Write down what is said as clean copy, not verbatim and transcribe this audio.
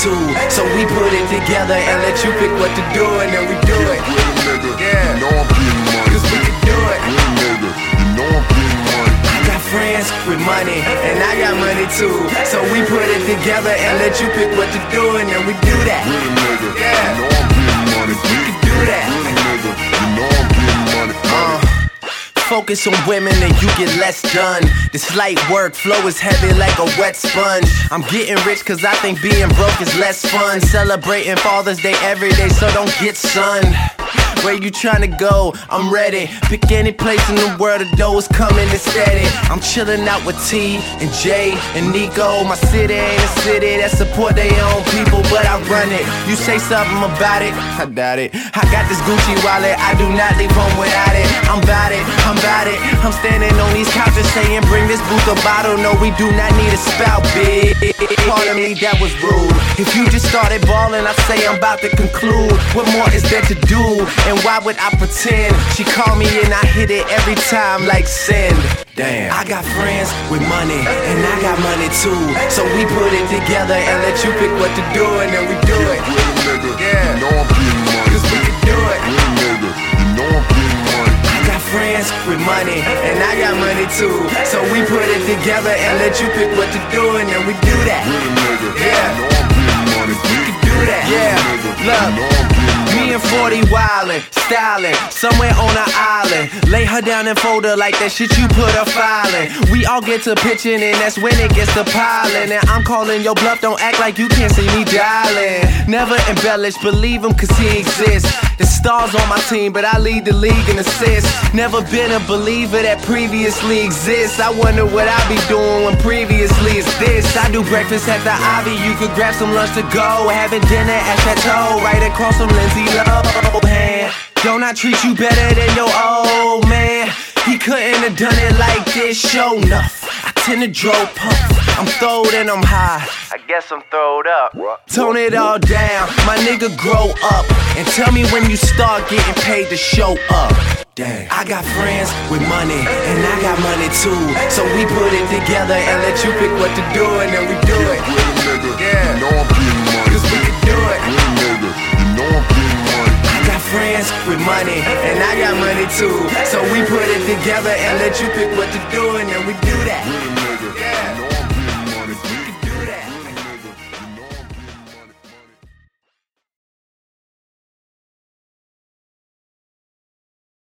too. So we put it together and let you pick what to do, and then we do it. Yeah, you know I'm getting money. Cause we can do it. Real nigga, you know I'm getting money. I got friends with money, and I got money too. So we put it together and let you pick what to do, and then we do that. Real nigga, Yeah. you know I'm getting money. We can do that. Real nigga, you know I'm getting money. Focus on women and you get less done. This light work flow is heavy like a wet sponge. I'm getting rich cause I think being broke is less fun. Celebrating Father's Day every day, so don't get sun. Where you tryna go? I'm ready. Pick any place in the world, the dough is coming and steady. I'm chilling out with T and J and Nico. My city ain't a city that support their own people, but I run it. You say something about it, I doubt it. I got this Gucci wallet, I do not leave home without it. I'm bout it, I'm bout it. I'm standing on these couches saying, bring this booth a bottle. No, we do not need a spout, bitch. Pardon me, that was rude. If you just started balling, I say I'm about to conclude. What more is there to do? And why would I pretend? She called me and I hit it every time like send. Damn. I got friends with money, and I got money too. So we put it together and let you pick what to do, and then we do it. Real nigga, Yeah. you know I'm getting money. Cause we can do it. Real nigga, you know I'm getting money. I got friends with money, and I got money too. So we put it together and let you pick what to do, and then we do that. Real nigga, Yeah. you know I'm getting money. We can do that. Yeah. Look. Me and 40 wildin', stylin', somewhere on an island. Lay her down and fold her like that shit you put her filing. We all get to pitching and that's when it gets to piling. And I'm calling your bluff, don't act like you can't see me dialing. Never embellish, believe him cause he exists. The stars on my team, but I lead the league in assists. Never been a believer that previously exists. I wonder what I'll be doing when previously is this. I do breakfast at the Ivy, you could grab some lunch to go. Having dinner at Chateau, right across from Lindsay Lohan. Don't I treat you better than your old man? He couldn't have done it like this, show enough. I tend to draw puff. I'm throwed and I'm high. I guess I'm throwed up. Tone it all down, my nigga grow up. And tell me when you start getting paid to show up. Damn. I got friends with money, and I got money too. So we put it together and let you pick what to do, and then we do it. Real nigga, Yeah. you know I'm getting money. Cause we can do it. Real nigga, you know I'm getting money. I got friends with money, and I got money too. So we put it together and let you pick what to do, and then we do that. Real nigga.